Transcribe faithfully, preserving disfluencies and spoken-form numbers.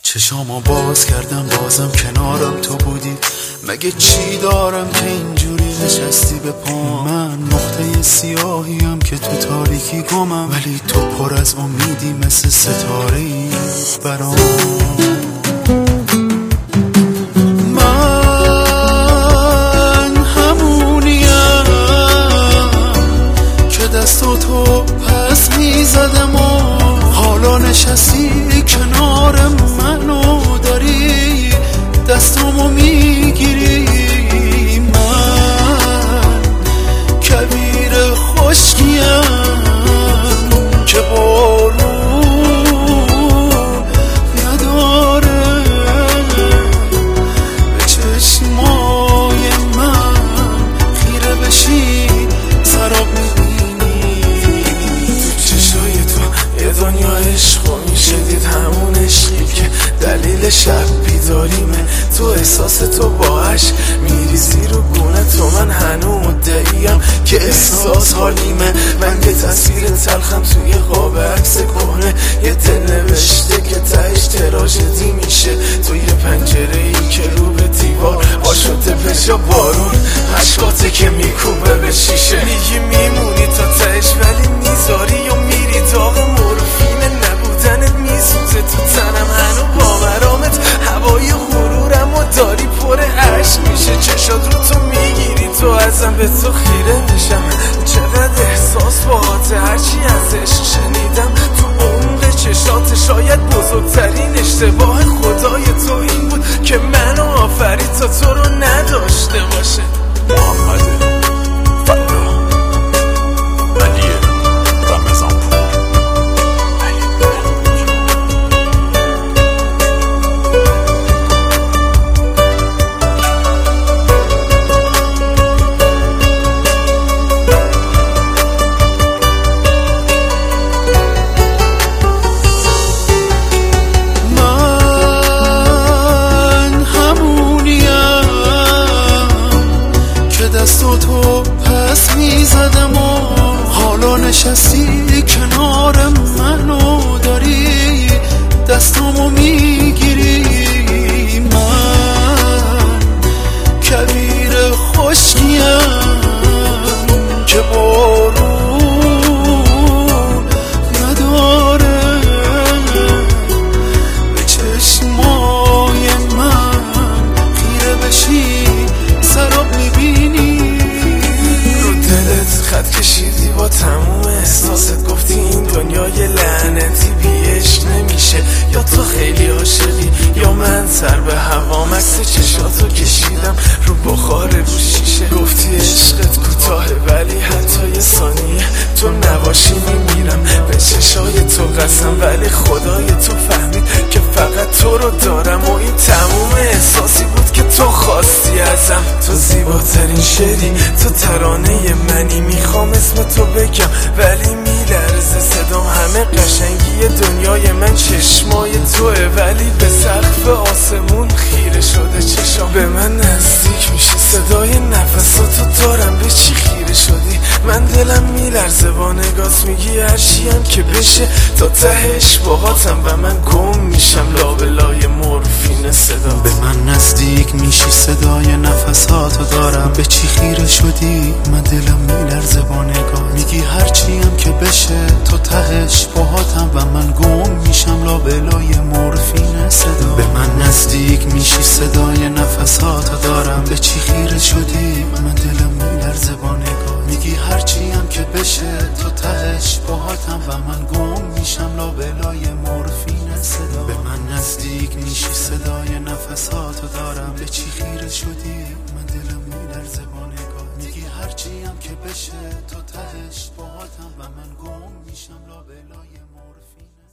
چشامو باز کردم بازم کنارم تو بودی. مگه چی دارم که اینجوری نشستی به پا؟ من نقطه سیاهیم که تو تاریکی گمم، ولی تو پر از امیدی مثل ستاره‌ای برام. من همونیم که دستو تو پس میزدم و حالا نشستی کنار منو داری دستامو میگیری. من کبیر خشکیم که بارون نداره، به چشمای من خیره بشی سراب میبینی. تو چشای تو یه دنیا عشق و میشه دید، همون عشقی که دلیل شب بیداریمه. تو احساس تو با عشق میریزی رو گونه تو، من هنو مدعیم که احساس حالیمه. من یه تصویر تلخم توی قاب عکس کهنه، یه دل نوشته که تهش تراژدی میشه. تو یه پنجره ای که رو به دیوار آشوته پشا بارون عشقاته که میکوبه به شیشه. میگی میمونی تا تهش ولی میذاری و میری داغ مورفین نبودنت میسوزه تو تنم. هنو باورامت هوای غرورم و داری پر عشق میشه. چشات رو تو میگیری تو ازم به تو خیره میشم. چقدر احساس باهاته هرچی از عشق شنیدم تو عمق چشات. شاید بزرگترین اشتباه خدای تو این بود که منو آفرید تا تو رو نداشته باشه. محمد فردا علی رمضانپور. دستو تو پس میزدم و حالا نشستی کنار منو داری دستامو میگیری. من کبیر خشکیم که بارون نداره، به چشمای من خیره بشی سراب میبینی. رو دلت خط کشیدی با تموم احساست، گفتی این دنیای لعنتی بی عشق نمیشه. یا تو خیلی عاشقی یا من سر به هوام. عکس چشاتو کشیدم رو بخار رو شیشه. گفتی عشقت کوتاهه ولی حتی یه ثانیه تو نباشی میمیرم. به چشای تو قسم ولی خدای تو فهمید که فقط تو رو دارم و این تموم احساسی بود که تو خواستی ازم. تو زیباترین شعری، تو ترانه منی، میخوام اسم تو بگم ولی میلرزه صدام. همه قشنگی دنیای من چشمای توه، ولی به سقف آسمون خیره شده چشام. به من نزدیک میشی صدای نفساتو دارم، به چی خیره شدی؟ من دلم میلرزه با نگات، میگی هرچیم که بشه تا تهش باهاتم و من گم میشم لابلای مورفین صدا. به من نزدیک میشی صدای نفساتو دارم، به چی خیره شدی؟ من دلم میلرزه با نگاه، میگی هرچیم که بشه تا تهش باهاتم و من گم میشم لابلای مورفین صدا. به من نزدیک میشی صدای نفساتو دارم، به چی خیره شدی؟ من دلم میلرزه با نگاه، میگی هرچیم که بشه تا تهش باهاتم و من گم میشم لابلای مورفین صدا. به من نزدیک میشی صدای نفساتو دارم، به چی خیره شدی؟ من دلم میلرزه با نگاه، میگی هرچیم که بشه تا تهش باهاتم و من گم میشم لابلای مورفین.